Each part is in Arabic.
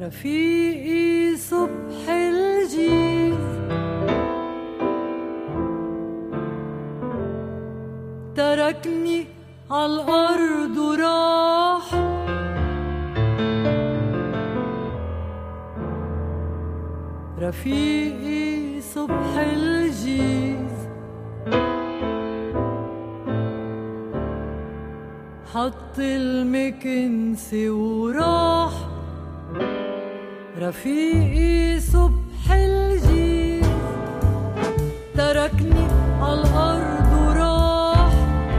رفيقي صبح الجيز تركني عالأرض وراح، رفيقي صبح الجيز حط المكنسة وراح، رفيقي صبح الجيز تركني عالأرض وراح،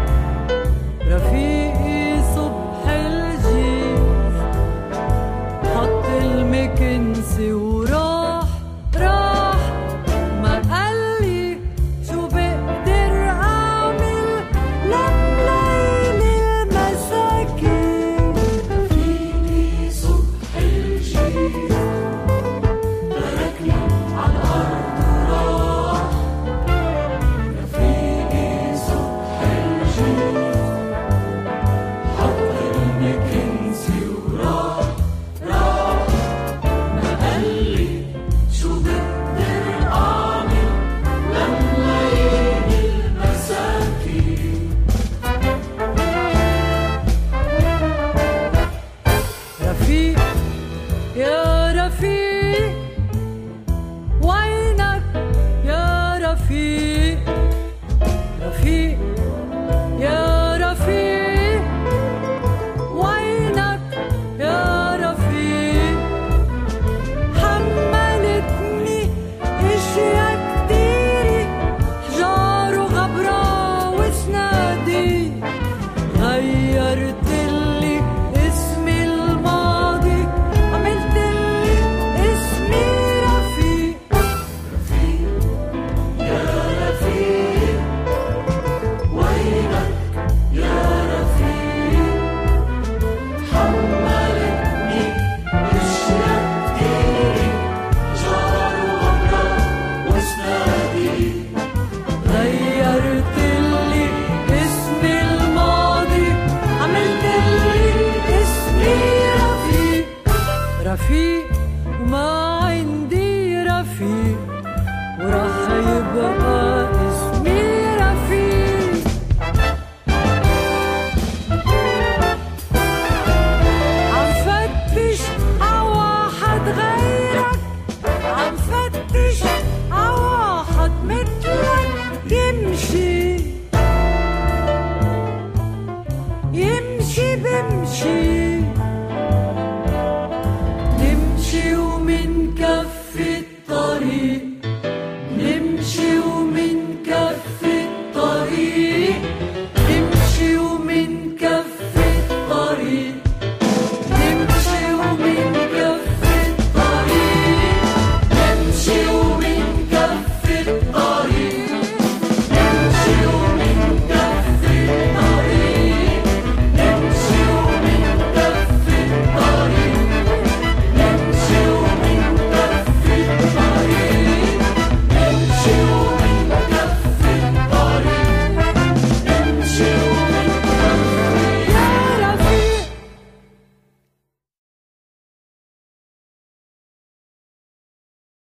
رفيقي صبح الجيز حط المكنسة وراح، راح ما قالي شو بقدر أعمل لمليل المساكين. رفيقي صبح الجيز تركني عالأرض وراح، رفيقي صبح الجيز حط المكنسة وراح، راح ما قالي شو بقدر أعمل لمليل المساكين. رفيق يا رفيق وينك يا رفيق، رفيق يا رفيق وينك يا رفيق، حملتني اشياء كتيرة حجار وغبرة وسنادي، غيرتلي اسمي الماضي عملتلي اسمي رفيق. رفيق يا رفيق وينك يا رفيق، حملتني اشياء كتيرة جار وغبرة وسنادي، غيرتلي اسمي الماضي عملتلي اسمي رفيق، رفيق وما